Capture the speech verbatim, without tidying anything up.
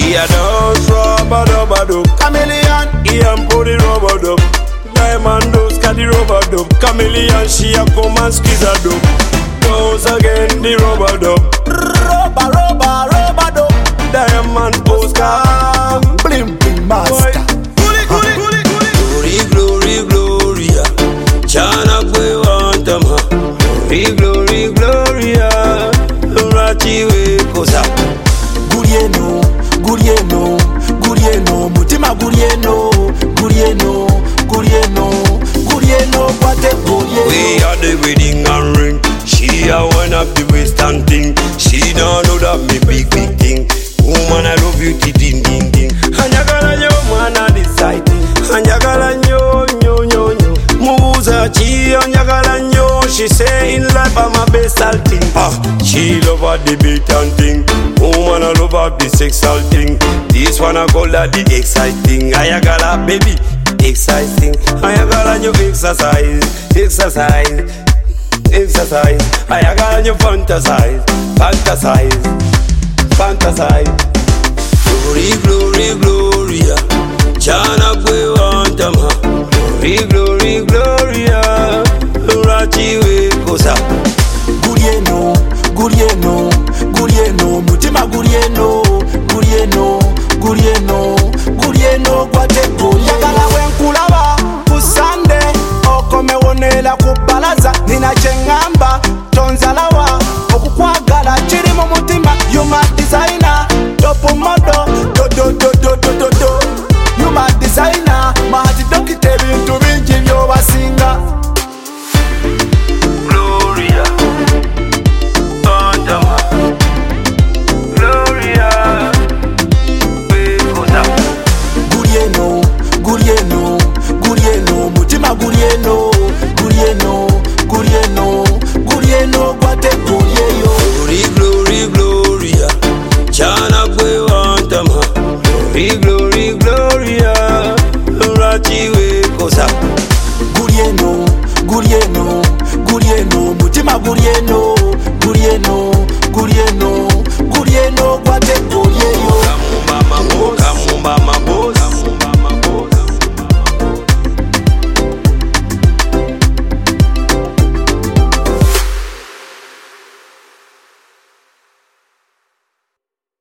He a dance rubber dubber dub. Chameleon, He and put the rubber dub. Diamond dust got the rubber dub. Chameleon, she a come and squeeze a dub. Dance again the rubber dub. rubber, rubber, rubber dub. Diamond Oscar. Blim blim master. Glory, glory, gloria. Chana kwe wantama. Glory, glory, gloria. Rachi we kosa. Gurieno, Gurieno, Gurieno, mutima Gurieno, Gurieno, Gurieno, Gurieno, kwate Gurieno. We are the wedding and ring. She a one of the western thing. She don't know that me big big thing. Woman I love you ti ding ding ding. Anjagala nyo mwana deciding. Anjagala nyo nyo nyo nyo. Muza chi anjagala nyo. She say in life I'm a best all thing. Ah, she love her the beat and thing. Woman I love her the sexual thing. This one I call that the exciting. Ayagala baby, exciting. Ayagala nyo exercise, exercise, exercise. Ayagala nyo fantasize, fantasize, fantasize. Glory, glory, gloria. Chana kwe wantama. Glory, glory, gloria. Rachi we kosa. Gurieno, Gurieno, Gurieno, mutima Gurieno, Gurieno, Gurieno, Gurieno, kwate Gurieno. Yagala wenkulaba kusande, okome wonela kubalaza. Nina chengamba, tonzalawa, okukwagala chiri mu mutima. You my designer, topo modo, do do do do do do do. You my designer, mahati dokite bintu bingi byo basinga. Gloria, Wantama. Gloria, we kosa. Gurieno, Gurieno, Gurieno, mutima Gurieno, Gurieno, Gurieno, Gurieno, kwate Gurieno. Glory, glory, gloria. Chana kwe wantama. Glory, glory, gloria. Rachi we kosa. Gurieno, Gurieno, Gurieno, mutima Gurieno, Gurieno, Gurieno, Gurieno, kwate Gurieno.